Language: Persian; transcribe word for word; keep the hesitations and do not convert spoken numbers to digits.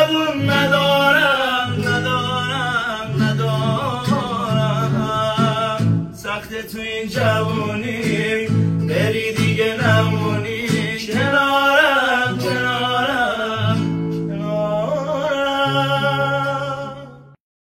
زبون ندارم ندارم ندارم سخت تو این جوونی بری دیگه نمونی